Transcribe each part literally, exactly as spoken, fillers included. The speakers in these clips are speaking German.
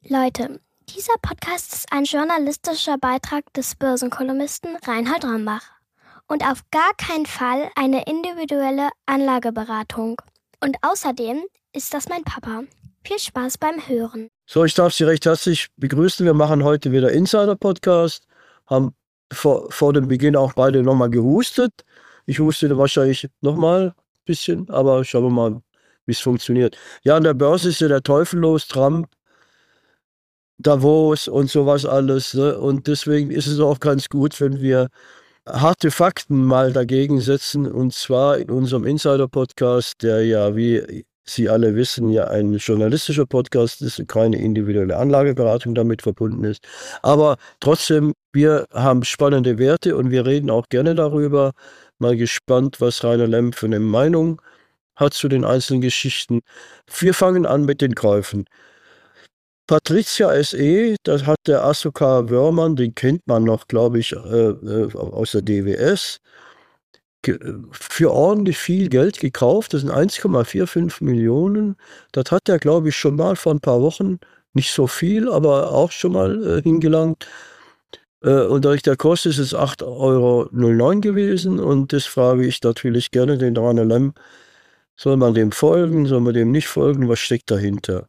Leute, dieser Podcast ist ein journalistischer Beitrag des Börsenkolumnisten Reinhard Rambach und auf gar keinen Fall eine individuelle Anlageberatung. Und außerdem ist das mein Papa. Viel Spaß beim Hören. So, ich darf Sie recht herzlich begrüßen. Wir machen heute wieder Insider-Podcast. Haben vor, vor dem Beginn auch beide nochmal gehustet. Ich hustete wahrscheinlich nochmal ein bisschen, aber schauen wir mal, wie es funktioniert. Ja, an der Börse ist ja der Teufel los, Trump, Davos und sowas alles. Ne? Und deswegen ist es auch ganz gut, wenn wir harte Fakten mal dagegen setzen. Und zwar in unserem Insider-Podcast, der ja, wie Sie alle wissen, ja ein journalistischer Podcast ist und keine individuelle Anlageberatung damit verbunden ist. Aber trotzdem, wir haben spannende Werte und wir reden auch gerne darüber. Mal gespannt, was Rainer Lemm für eine Meinung hat zu den einzelnen Geschichten. Wir fangen an mit den Käufen. Patrizia S E, das hat der Asoka Wörmann, den kennt man noch, glaube ich, äh, äh, aus der D W S, ge- für ordentlich viel Geld gekauft. Das sind eins Komma fünfundvierzig Millionen. Das hat er, glaube ich, schon mal vor ein paar Wochen, nicht so viel, aber auch schon mal äh, hingelangt. Äh, und der Kurs ist es acht Euro null neun gewesen. Und das frage ich natürlich gerne den Rainer Lemm. Soll man dem folgen? Soll man dem nicht folgen? Was steckt dahinter?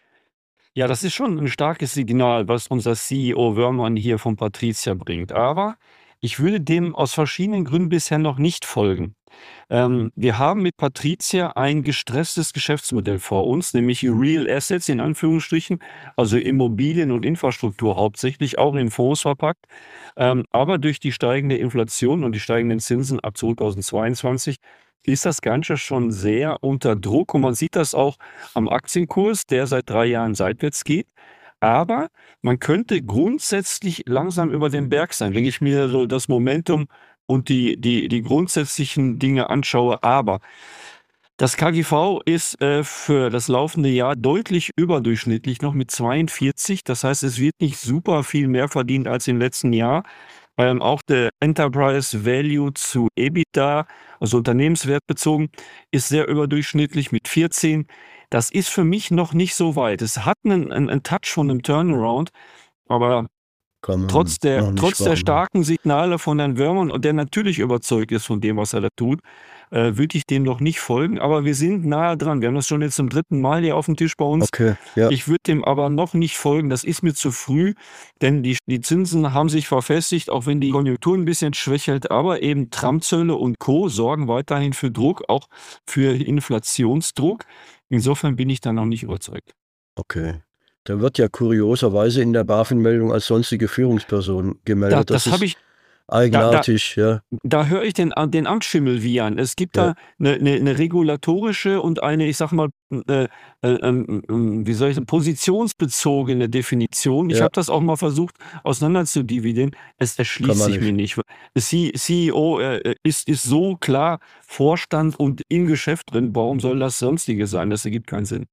Ja, das ist schon ein starkes Signal, was unser C E O Wörmann hier von Patrizia bringt. Aber ich würde dem aus verschiedenen Gründen bisher noch nicht folgen. Ähm, wir haben mit Patrizia ein gestresstes Geschäftsmodell vor uns, nämlich Real Assets in Anführungsstrichen, also Immobilien und Infrastruktur hauptsächlich, auch in Fonds verpackt. Ähm, aber durch die steigende Inflation und die steigenden Zinsen ab zweitausendzweiundzwanzig ist das Ganze schon sehr unter Druck und man sieht das auch am Aktienkurs, der seit drei Jahren seitwärts geht. Aber man könnte grundsätzlich langsam über den Berg sein, wenn ich mir so das Momentum und die, die, die grundsätzlichen Dinge anschaue. Aber das K G V ist äh, für das laufende Jahr deutlich überdurchschnittlich, noch mit zweiundvierzig. Das heißt, es wird nicht super viel mehr verdient als im letzten Jahr. Ähm, auch der Enterprise Value zu EBITDA, also Unternehmenswert bezogen, ist sehr überdurchschnittlich mit vierzehn. Das ist für mich noch nicht so weit. Es hat einen, einen, einen Touch von einem Turnaround, aber Kann man trotz der, noch nicht trotz der machen. starken Signale von Herrn Wörmann und der natürlich überzeugt ist von dem, was er da tut, äh, würde ich dem noch nicht folgen. Aber wir sind nahe dran. Wir haben das schon jetzt zum dritten Mal hier auf dem Tisch bei uns. Okay, ja. Ich würde dem aber noch nicht folgen. Das ist mir zu früh, denn die, die Zinsen haben sich verfestigt, auch wenn die Konjunktur ein bisschen schwächelt. Aber eben Trump-Zölle und Co. sorgen weiterhin für Druck, auch für Inflationsdruck. Insofern bin ich da noch nicht überzeugt. Okay. Da wird ja kurioserweise in der BaFin-Meldung als sonstige Führungsperson Da, gemeldet. Das, das habe ist ich. Da, da, eigenartig, ja. da höre ich den, den Amtsschimmel wiehern. Es gibt Ja. da eine, eine, eine regulatorische und eine, ich sag mal, äh, äh, ähm, ähm, wie soll ich sagen, positionsbezogene Definition. Ich Ja. habe das auch mal versucht auseinanderzudividieren. Es Kann erschließt man sich mir nicht. nicht. Der C- CEO äh, ist, ist so klar Vorstand und im Geschäft drin. Warum soll das Sonstige sein? Das ergibt keinen Sinn.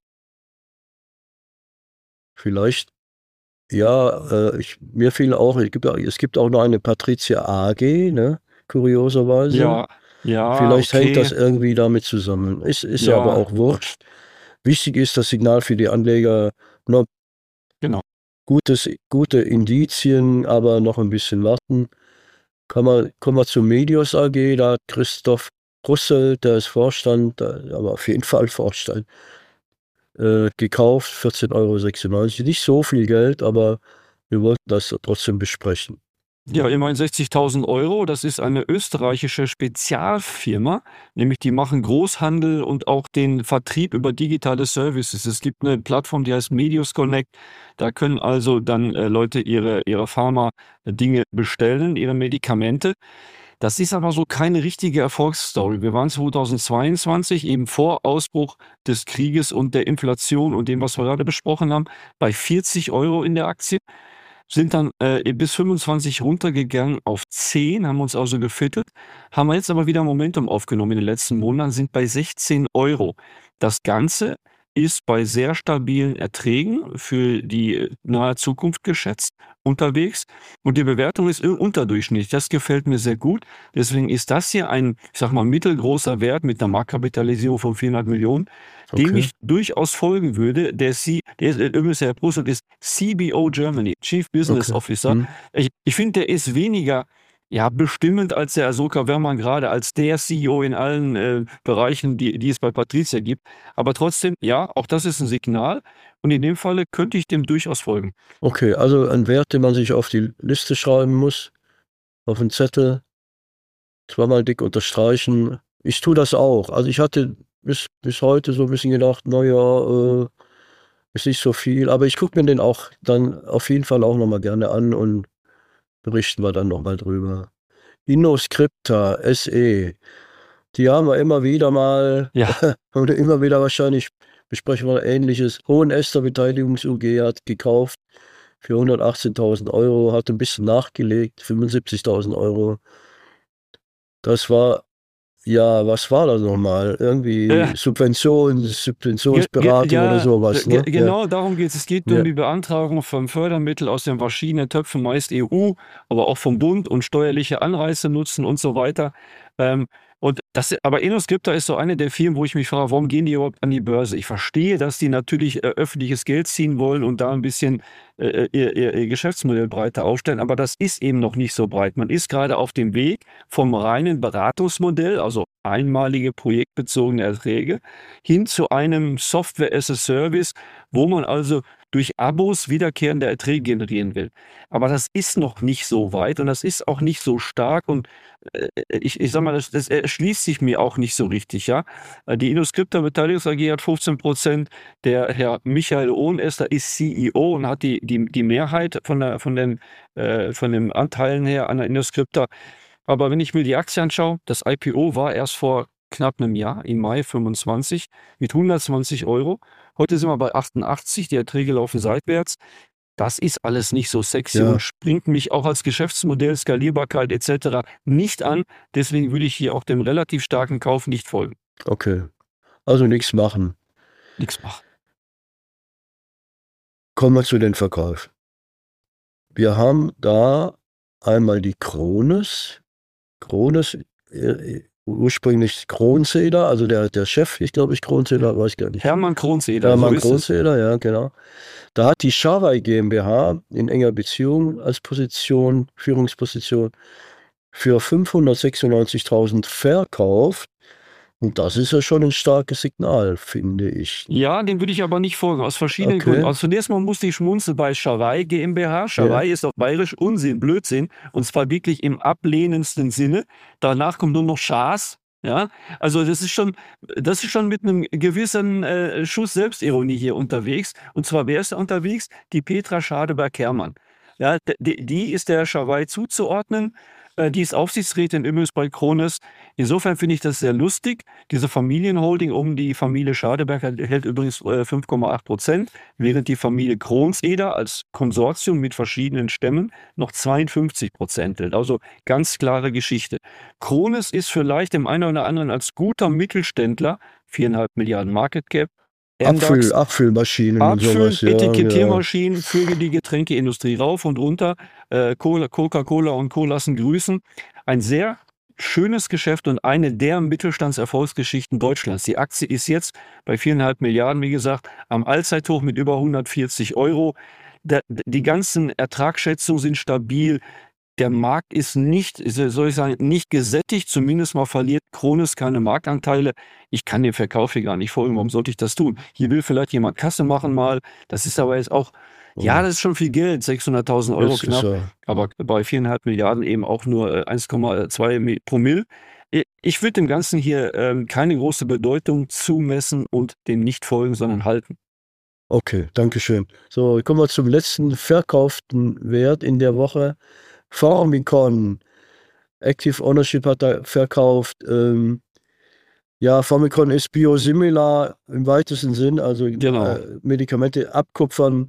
Vielleicht, ja, äh, ich, mir fiel auch, es gibt, es gibt auch noch eine Patrizia A G, ne? Kurioserweise. Ja, ja, Vielleicht hängt das okay. irgendwie damit zusammen. Ist, ist ja aber Ja, auch wurscht. Wichtig ist das Signal für die Anleger, noch genau. gutes, gute Indizien, aber noch ein bisschen warten. Kann man, kommen wir zur Medios A G, da hat Christoph Russell, der ist Vorstand, äh, aber auf jeden Fall Vorstand, äh, gekauft, vierzehn Euro sechsundneunzig. Nicht so viel Geld, aber wir wollten das trotzdem besprechen. Ja, immerhin sechzigtausend Euro. Das ist eine österreichische Spezialfirma, nämlich die machen Großhandel und auch den Vertrieb über digitale Services. Es gibt eine Plattform, die heißt Medios Connect. Da können also dann äh, Leute ihre, ihre Pharma-Dinge bestellen, ihre Medikamente. Das ist aber so keine richtige Erfolgsstory. Wir waren zweitausendzweiundzwanzig, eben vor Ausbruch des Krieges und der Inflation und dem, was wir gerade besprochen haben, bei vierzig Euro in der Aktie. Sind dann äh, bis fünfundzwanzig runtergegangen auf zehn, haben uns also gefittet, haben wir jetzt aber wieder Momentum aufgenommen in den letzten Monaten, sind bei sechzehn Euro. Das Ganze ist bei sehr stabilen Erträgen für die äh, nahe Zukunft geschätzt unterwegs und die Bewertung ist unterdurchschnittlich. Das gefällt mir sehr gut. Deswegen ist das hier ein, ich sag mal, mittelgroßer Wert mit einer Marktkapitalisierung von vierhundert Millionen, dem Okay. ich durchaus folgen würde. Der, C, der ist übrigens Herr Brüssel ist C B O Germany, Chief Business Okay. Officer. Hm. Ich, ich finde, der ist weniger ja, bestimmend als der Asoka Werman gerade als der C E O in allen äh, Bereichen, die, die es bei Patrizia gibt. Aber trotzdem, ja, auch das ist ein Signal. Und in dem Falle könnte ich dem durchaus folgen. Okay, also ein Wert, den man sich auf die Liste schreiben muss, auf einen Zettel, zweimal dick unterstreichen. Ich tue das auch. Also ich hatte bis, bis heute so ein bisschen gedacht, naja, äh, ist nicht so viel. Aber ich gucke mir den auch dann auf jeden Fall auch nochmal gerne an und berichten wir dann nochmal drüber. InnoScripta S E, die haben wir immer wieder mal, Ja. oder immer wieder wahrscheinlich, besprechen wir Ähnliches. Hohenester Beteiligungs U G hat gekauft für hundertachtzehntausend Euro, hat ein bisschen nachgelegt, fünfundsiebzigtausend Euro. Das war, ja, was war das nochmal? Irgendwie Ja. Subvention, Ge- ge- Subventionsberatung ja, oder sowas. ge- Ne? Genau darum geht es. Es geht Ja. um die Beantragung von Fördermitteln aus den verschiedenen Töpfen, meist E U, aber auch vom Bund und steuerliche Anreize nutzen und so weiter. Ähm, und das, aber InnoScripta ist so eine der Firmen, wo ich mich frage, warum gehen die überhaupt an die Börse? Ich verstehe, dass die natürlich äh, öffentliches Geld ziehen wollen und da ein bisschen äh, ihr, ihr, ihr Geschäftsmodell breiter aufstellen, aber das ist eben noch nicht so breit. Man ist gerade auf dem Weg vom reinen Beratungsmodell, also einmalige projektbezogene Erträge, hin zu einem Software as a Service, wo man also durch Abos wiederkehrende Erträge generieren will. Aber das ist noch nicht so weit und das ist auch nicht so stark und äh, ich, ich sag mal, das, das erschließt sich mir auch nicht so richtig, ja. Äh, Die InnoScripta Beteiligungs A G hat fünfzehn Prozent, der Herr Michael Ohnester ist C E O und hat die, die, die Mehrheit von, der, von, den, äh, von den Anteilen her an der InnoScripta. Aber wenn ich mir die Aktie anschaue, das I P O war erst vor knapp einem Jahr, im Mai fünfundzwanzig, mit hundertzwanzig Euro. Heute sind wir bei achtundachtzig, die Erträge laufen seitwärts. Das ist alles nicht so sexy Ja. und springt mich auch als Geschäftsmodell, Skalierbarkeit et cetera nicht an. Deswegen würde ich hier auch dem relativ starken Kauf nicht folgen. Okay. Also nichts machen. Nichts machen. Kommen wir zu den Verkäufen. Wir haben da einmal die Krones. Krones, äh, ursprünglich Kronzeder, also der, der Chef, ich glaube, ich Kronzeder, weiß gar nicht. Hermann Kronzeder, Hermann so ist es. Kronzeder, ja, genau. Da hat die Schawai GmbH in enger Beziehung als Position, Führungsposition für fünfhundertsechsundneunzigtausend verkauft. Und das ist ja schon ein starkes Signal, finde ich. Ja, dem würde ich aber nicht folgen, aus verschiedenen Okay. Gründen. Also zunächst mal musste ich schmunzeln bei Schawai GmbH. Schawai ist auf bayerisch Unsinn, Blödsinn. Und zwar wirklich im ablehnendsten Sinne. Danach kommt nur noch Schaas. Ja, also das ist schon, das ist schon mit einem gewissen äh, Schuss Selbstironie hier unterwegs. Und zwar, wer ist da unterwegs? Die Petra Schadeberg-Hermann. Ja, die, die ist der Schawai zuzuordnen. Äh, die ist Aufsichtsrätin übrigens bei Krones. Insofern finde ich das sehr lustig. Diese Familienholding um die Familie Schadeberg hält übrigens äh, fünf Komma acht Prozent, während die Familie Kronzeder als Konsortium mit verschiedenen Stämmen noch zweiundfünfzig Prozent hält. Also ganz klare Geschichte. Krones ist vielleicht dem einen oder anderen als guter Mittelständler, viereinhalb Milliarden Market Cap, Abfüll, Abfüllmaschinen und Abfüll, sowas. Ja, Etikettiermaschinen, Vögel die Getränkeindustrie rauf und runter, äh, Cola- Coca-Cola und Co. lassen grüßen. Ein sehr schönes Geschäft und eine der Mittelstandserfolgsgeschichten Deutschlands. Die Aktie ist jetzt bei viereinhalb Milliarden, wie gesagt, am Allzeithoch mit über hundertvierzig Euro. Da, die ganzen Ertragsschätzungen sind stabil. Der Markt ist nicht, soll ich sagen, nicht gesättigt. Zumindest mal verliert Krones keine Marktanteile. Ich kann dem Verkauf hier gar nicht folgen. Warum sollte ich das tun? Hier will vielleicht jemand Kasse machen mal. Das ist aber jetzt auch, ja, das ist schon viel Geld, sechshunderttausend Euro Das ist knapp. ja, Aber bei viereinhalb Milliarden eben auch nur äh, eins Komma zwei Mi- Promille. I- Ich würde dem Ganzen hier ähm, keine große Bedeutung zumessen und dem nicht folgen, sondern halten. okay, danke schön. So, kommen wir zum letzten verkauften Wert in der Woche. Formicon. Active Ownership hat er verkauft. Ähm, ja, Formicon ist biosimilar im weitesten Sinn, also Genau. äh, Medikamente abkupfern.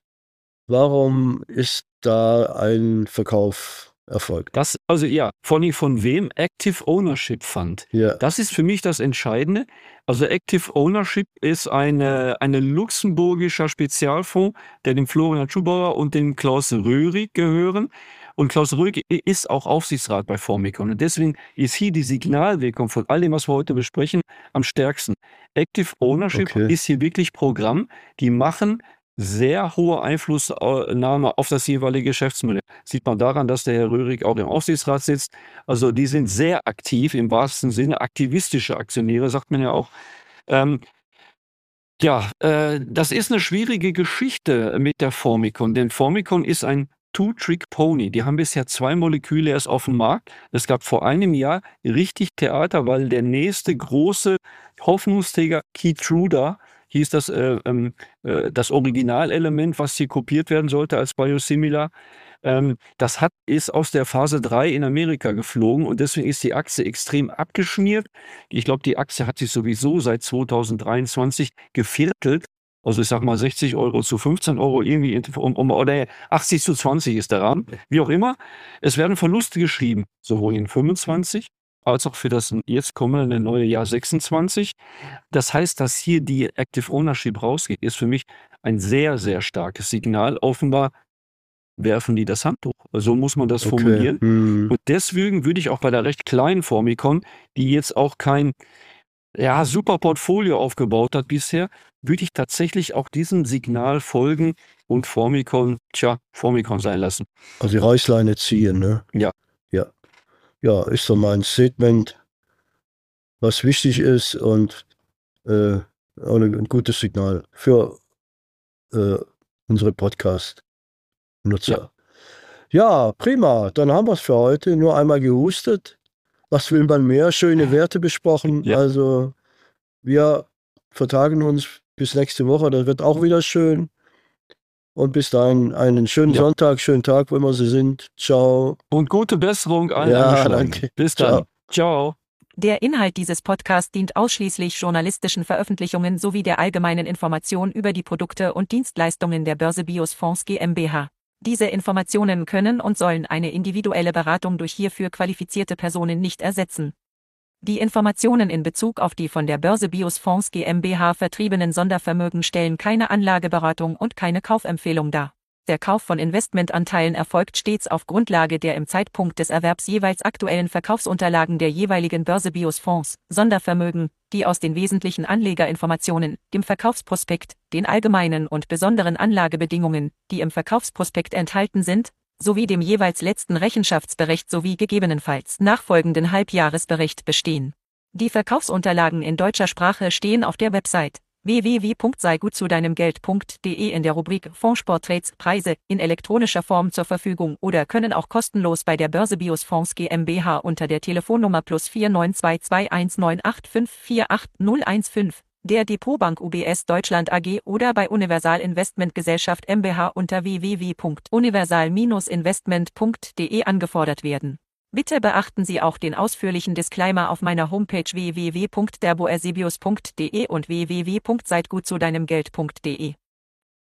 Warum ist da ein Verkauf erfolgt? Das, also ja, von, von wem? Active Ownership Fund. Ja, Das ist für mich das Entscheidende. Also Active Ownership ist eine, eine luxemburgischer Spezialfonds, der dem Florian Schubauer und dem Klaus Röhrig gehören. Und Klaus Röhrig ist auch Aufsichtsrat bei Formicon. Und deswegen ist hier die Signalwirkung von all dem, was wir heute besprechen, am stärksten. Active Ownership Okay. ist hier wirklich Programm. Die machen sehr hohe Einflussnahme auf das jeweilige Geschäftsmodell. Sieht man daran, dass der Herr Röhrig auch im Aufsichtsrat sitzt. Also die sind sehr aktiv, im wahrsten Sinne aktivistische Aktionäre, sagt man ja auch. Ähm, ja, äh, das ist eine schwierige Geschichte mit der Formicon, denn Formicon ist ein Two-Trick-Pony. Die haben bisher zwei Moleküle erst auf dem Markt. Es gab vor einem Jahr richtig Theater, weil der nächste große Hoffnungsträger Keytruda hieß das, äh, ähm, äh, das Originalelement, was hier kopiert werden sollte als Biosimilar. Ähm, das hat, ist aus der Phase drei in Amerika geflogen und deswegen ist die Aktie extrem abgeschmiert. Ich glaube, die Aktie hat sich sowieso seit zweitausenddreiundzwanzig geviertelt. Also ich sag mal sechzig Euro zu fünfzehn Euro irgendwie, um, um, oder achtzig zu zwanzig ist der Rahmen. Wie auch immer. Es werden Verluste geschrieben, sowohl in fünfundzwanzig als auch für das jetzt kommende neue Jahr sechsundzwanzig. Das heißt, dass hier die Active Ownership rausgeht, ist für mich ein sehr, sehr starkes Signal. Offenbar werfen die das Handtuch. So muss man das Okay. formulieren. Hm. Und deswegen würde ich auch bei der recht kleinen Formicon, die jetzt auch kein ja, super Portfolio aufgebaut hat bisher, würde ich tatsächlich auch diesem Signal folgen und Formicon, tja, Formicon sein lassen. Also die Reißleine ziehen, ne? Ja. Ja. Ja, ist so mein Statement, was wichtig ist und äh, auch ein, ein gutes Signal für äh, unsere Podcast-Nutzer. Ja. ja, prima. Dann haben wir es für heute. Nur einmal gehustet. Was will man mehr? Schöne Werte besprochen. Ja. Also wir vertagen uns bis nächste Woche. Das wird auch wieder schön. Und bis dahin einen schönen Ja. Sonntag, schönen Tag, wo immer Sie sind. Ciao. Und gute Besserung allen Ja, Angeschlagenen. danke. Bis Ciao. dann. Ciao. Der Inhalt dieses Podcasts dient ausschließlich journalistischen Veröffentlichungen sowie der allgemeinen Information über die Produkte und Dienstleistungen der Börse Biosfonds GmbH. Diese Informationen können und sollen eine individuelle Beratung durch hierfür qualifizierte Personen nicht ersetzen. Die Informationen in Bezug auf die von der Börse Biosfonds GmbH vertriebenen Sondervermögen stellen keine Anlageberatung und keine Kaufempfehlung dar. Der Kauf von Investmentanteilen erfolgt stets auf Grundlage der im Zeitpunkt des Erwerbs jeweils aktuellen Verkaufsunterlagen der jeweiligen Börse Biosfonds, Sondervermögen, die aus den wesentlichen Anlegerinformationen, dem Verkaufsprospekt, den allgemeinen und besonderen Anlagebedingungen, die im Verkaufsprospekt enthalten sind, sowie dem jeweils letzten Rechenschaftsbericht sowie gegebenenfalls nachfolgenden Halbjahresbericht bestehen. Die Verkaufsunterlagen in deutscher Sprache stehen auf der Website w w w punkt sei gut zu deinem Geld punkt de in der Rubrik Fondsporträts Preise in elektronischer Form zur Verfügung oder können auch kostenlos bei der Börse Biosfonds GmbH unter der Telefonnummer plus vier neun zwei zwei eins neun acht fünf vier acht null eins fünf, der Depotbank U B S Deutschland A G oder bei Universal Investment Gesellschaft GmbH unter w w w punkt universal Bindestrich investment punkt de angefordert werden. Bitte beachten Sie auch den ausführlichen Disclaimer auf meiner Homepage w w w punkt derboersebios punkt de und w w w punkt seid gut zu deinem Geld punkt de.